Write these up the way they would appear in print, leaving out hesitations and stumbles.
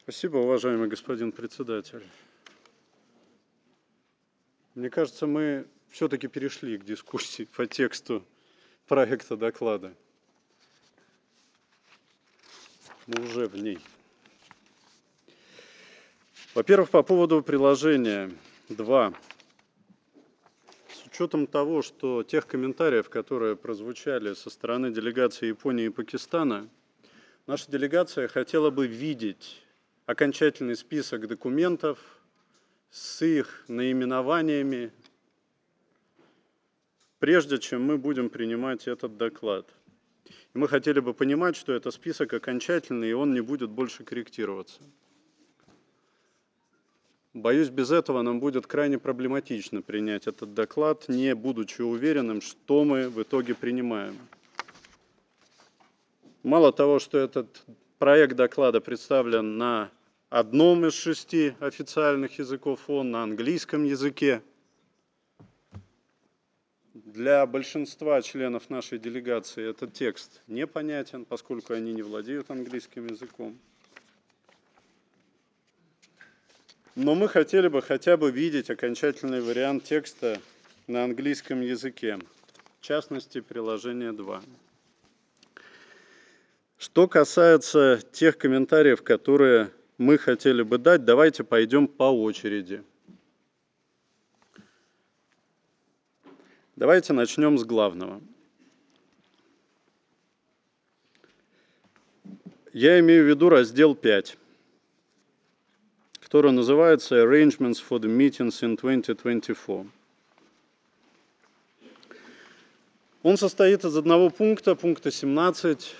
Спасибо, уважаемый господин председатель. Мне кажется, мы все-таки перешли к дискуссии по тексту проекта доклада. Мы уже в ней. Во-первых, по поводу приложения 2. С учетом того, что тех комментариев, которые прозвучали со стороны делегации Японии и Пакистана, наша делегация хотела бы видеть окончательный список документов с их наименованиями, прежде чем мы будем принимать этот доклад. И мы хотели бы понимать, что это список окончательный, и он не будет больше корректироваться. Боюсь, без этого нам будет крайне проблематично принять этот доклад, не будучи уверенным, что мы в итоге принимаем. Мало того, что этот проект доклада представлен на одном из 6 официальных языков ООН, на английском языке. Для большинства членов нашей делегации этот текст непонятен, поскольку они не владеют английским языком. Но мы хотели бы хотя бы видеть окончательный вариант текста на английском языке, в частности, приложение 2. Что касается тех комментариев, которые мы хотели бы дать, давайте пойдем по очереди. Давайте начнем с главного. Я имею в виду раздел 5, который называется Arrangements for the Meetings in 2024. Он состоит из одного пункта, пункта 17.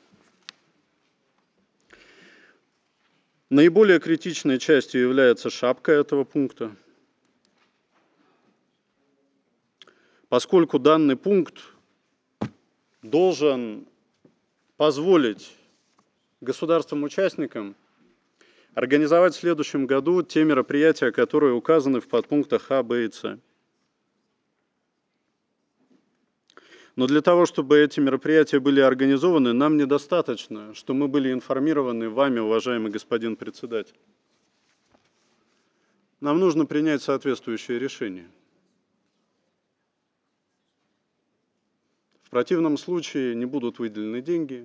Наиболее критичной частью является шапка этого пункта, поскольку данный пункт должен позволить государствам-участникам организовать в следующем году те мероприятия, которые указаны в подпунктах А, Б и С. Но для того, чтобы эти мероприятия были организованы, нам недостаточно, что мы были информированы вами, уважаемый господин председатель. Нам нужно принять соответствующее решение. В противном случае не будут выделены деньги,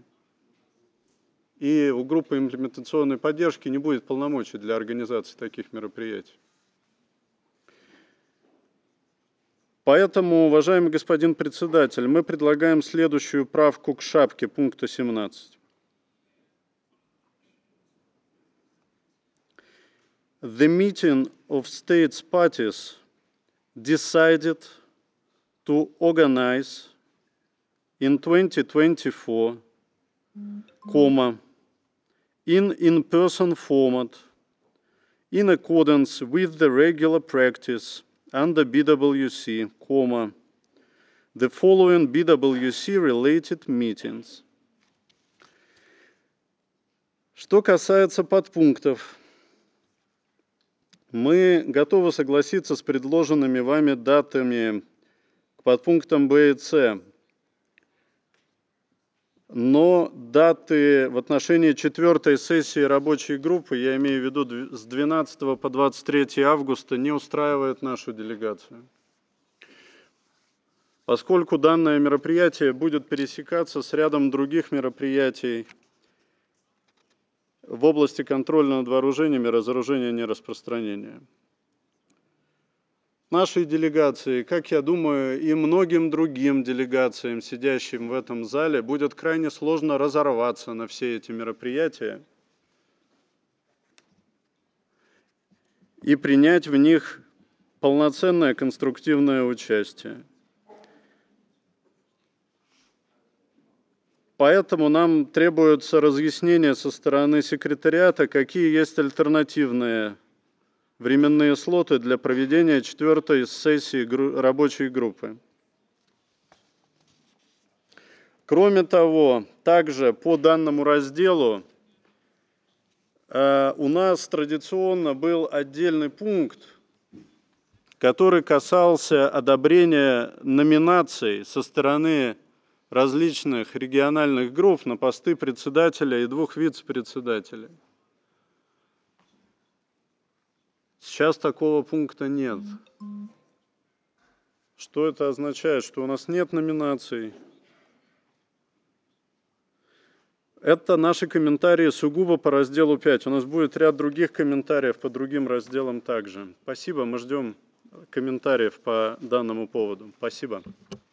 и у группы имплементационной поддержки не будет полномочий для организации таких мероприятий. Поэтому, уважаемый господин председатель, мы предлагаем следующую правку к шапке пункта 17. The meeting of states parties decided to organize in 2024, in in-person format, in accordance with the regular practice under BWC, the following BWC-related meetings. Что касается подпунктов, мы готовы согласиться с предложенными вами датами к подпунктам Б и С, но даты в отношении 4-й сессии рабочей группы, я имею в виду с 12 по 23 августа, не устраивают нашу делегацию. Поскольку данное мероприятие будет пересекаться с рядом других мероприятий в области контроля над вооружениями, разоружения и нераспространения. Нашей делегации, как я думаю, и многим другим делегациям, сидящим в этом зале, будет крайне сложно разорваться на все эти мероприятия и принять в них полноценное конструктивное участие. Поэтому нам требуется разъяснение со стороны секретариата, какие есть альтернативные временные слоты для проведения 4-й сессии рабочей группы. Кроме того, также по данному разделу у нас традиционно был отдельный пункт, который касался одобрения номинаций со стороны различных региональных групп на посты председателя и 2 вице-председателей. Сейчас такого пункта нет. Что это означает? Что у нас нет номинаций. Это наши комментарии сугубо по разделу 5. У нас будет ряд других комментариев по другим разделам также. Спасибо, мы ждем комментариев по данному поводу. Спасибо.